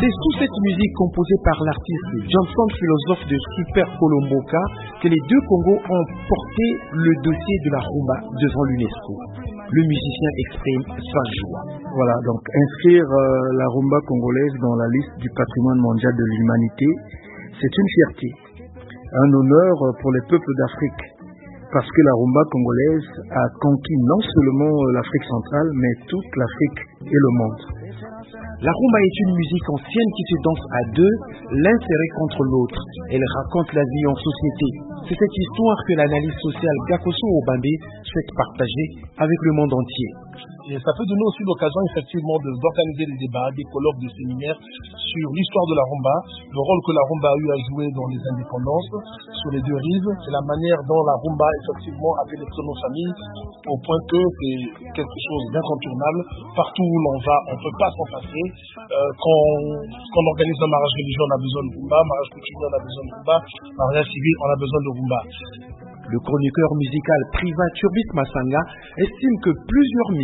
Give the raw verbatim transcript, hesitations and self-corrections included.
C'est sous cette musique composée par l'artiste Johnson, philosophe de Super Colomboka, que les deux Congos ont porté le dossier de la rumba devant l'UNESCO. Le musicien exprime sa joie. Voilà, donc inscrire euh, la rumba congolaise dans la liste du patrimoine mondial de l'humanité, c'est une fierté, un honneur pour les peuples d'Afrique, parce que la rumba congolaise a conquis non seulement l'Afrique centrale, mais toute l'Afrique et le monde. La rumba est une musique ancienne qui se danse à deux, l'un serré contre l'autre. Elle raconte la vie en société. C'est cette histoire que l'analyse sociale Gakoso Obambe souhaite partager avec le monde entier. Et ça peut donner aussi l'occasion effectivement de, d'organiser des débats, des colloques, des séminaires sur l'histoire de la rumba, le rôle que la rumba a eu à jouer dans les indépendances, sur les deux rives, et la manière dont la rumba effectivement a pénétré nos familles, au point que c'est quelque chose d'incontournable. Partout où l'on va, on ne peut pas s'en passer. Euh, quand, quand on organise un mariage religieux, on a besoin de rumba, mariage coutumier, on a besoin de rumba, mariage civil, on a besoin de rumba. Le chroniqueur musical Priva Turbis Massanga estime que plusieurs